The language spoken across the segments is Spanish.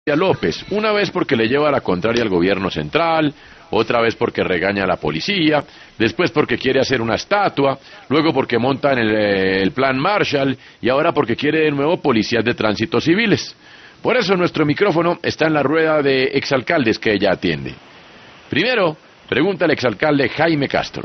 López, una vez porque le lleva la contraria al gobierno central, otra vez porque regaña a la policía, después porque quiere hacer una estatua, luego porque monta en el plan Marshall y ahora porque quiere de nuevo policías de tránsito civiles. Por eso nuestro micrófono está en la rueda de exalcaldes que ella atiende. Primero, pregunta al exalcalde Jaime Castro.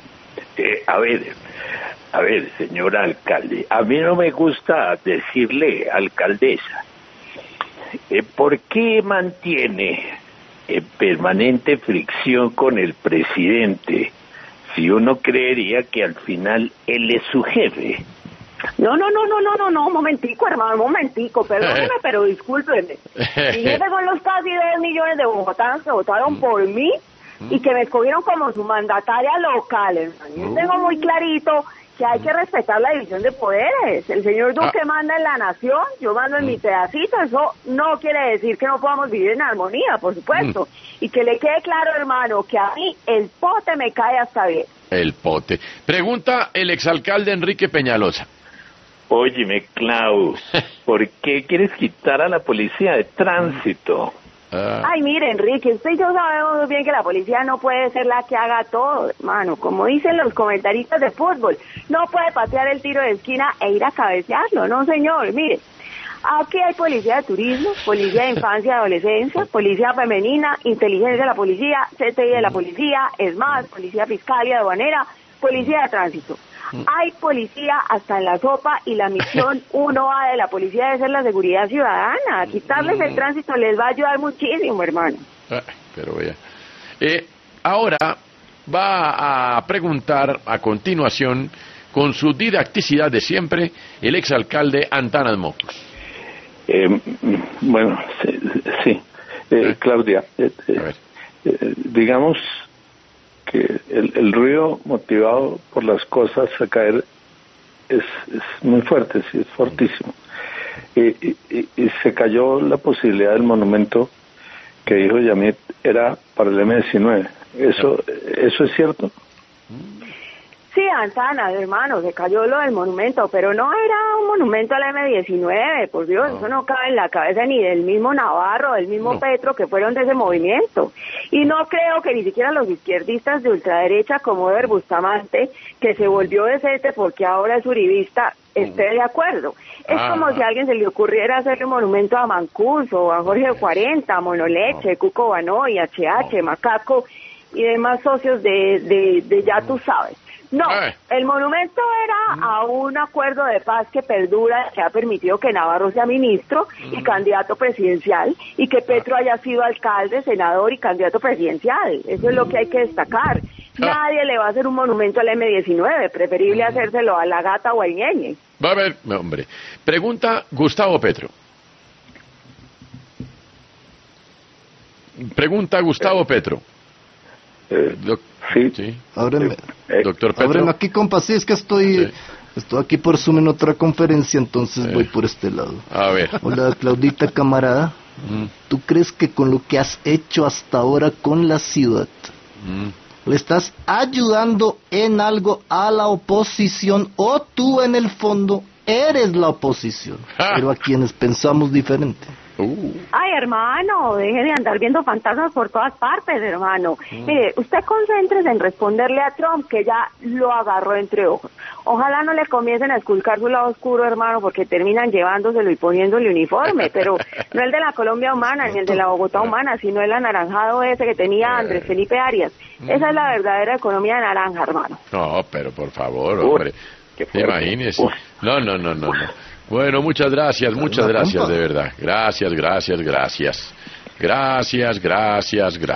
A ver, señor alcalde, a mí no me gusta decirle alcaldesa. ¿Por qué mantiene permanente fricción con el presidente si uno creería que al final él es su jefe? No, un momentico, hermano, un momentico, perdóneme, pero discúlpeme. Mi jefe son los casi 2 millones de bogotanos que votaron por mí y que me escogieron como su mandataria local, hermano. Yo tengo muy clarito que hay que respetar la división de poderes. El señor Duque manda en la nación, yo mando en mi pedacito. Eso no quiere decir que no podamos vivir en armonía, por supuesto. Y que le quede claro, hermano, que a mí el pote me cae hasta bien. El pote. Pregunta el exalcalde Enrique Peñalosa. Óyeme, Klaus, ¿por qué quieres quitar a la policía de tránsito? Ay, mire, Enrique, usted y yo sabemos muy bien que la policía no puede ser la que haga todo, hermano. Como dicen los comentaristas de fútbol, no puede patear el tiro de esquina e ir a cabecearlo, no, señor. Mire, aquí hay policía de turismo, policía de infancia y adolescencia, policía femenina, inteligencia de la policía, CTI de la policía, es más, policía fiscal y aduanera, policía de tránsito. Hay policía hasta en la sopa y la misión 1A de la policía debe ser la seguridad ciudadana. Quitarles el tránsito les va a ayudar muchísimo, hermano. Pero vea. Ahora va a preguntar a continuación, con su didacticidad de siempre, el exalcalde Antanas Mocus. Bueno, sí. Claudia, digamos que el ruido motivado por las cosas a caer es muy fuerte, sí, es fortísimo. Y se cayó la posibilidad del monumento que dijo Yamit era para el M-19. ¿Eso es cierto? Sí, Antana, hermano, se cayó lo del monumento, pero no era un monumento al M-19, por Dios, eso no cabe en la cabeza ni del mismo Navarro, del mismo Petro, que fueron de ese movimiento. Y no creo que ni siquiera los izquierdistas de ultraderecha, como Eber Bustamante, que se volvió decente porque ahora es uribista, esté de acuerdo. Es como si a alguien se le ocurriera hacerle un monumento a Mancuso, a Jorge 40, a Monoleche, Cuco Banoy, HH, Macaco y demás socios de ya tú sabes. No, el monumento era a un acuerdo de paz que perdura, que ha permitido que Navarro sea ministro y candidato presidencial, y que Petro haya sido alcalde, senador y candidato presidencial. Eso es lo que hay que destacar. Nadie le va a hacer un monumento al M-19, preferible hacérselo a la gata o al ñeñe. Va a ver, hombre. Pregunta Gustavo Petro. Pregunta Gustavo Petro. Sí. Ábreme. Doctor Petro. Ábreme aquí, compa, sí, es que estoy aquí por Zoom en otra conferencia, entonces voy por este lado. A ver. Hola, Claudita, camarada. ¿Tú crees que con lo que has hecho hasta ahora con la ciudad, le estás ayudando en algo a la oposición, o tú en el fondo eres la oposición, pero a quienes pensamos diferente? Ay, hermano, deje de andar viendo fantasmas por todas partes, hermano. Mire, usted concéntrese en responderle a Trump, que ya lo agarró entre ojos. Ojalá no le comiencen a esculcar su lado oscuro, hermano, porque terminan llevándoselo y poniéndole uniforme, pero no el de la Colombia humana, ni el de la Bogotá humana, sino el anaranjado ese que tenía Andrés Felipe Arias. Esa es la verdadera economía naranja, hermano. No, pero por favor, hombre, imagínese. No. Bueno, muchas gracias, de verdad. Gracias.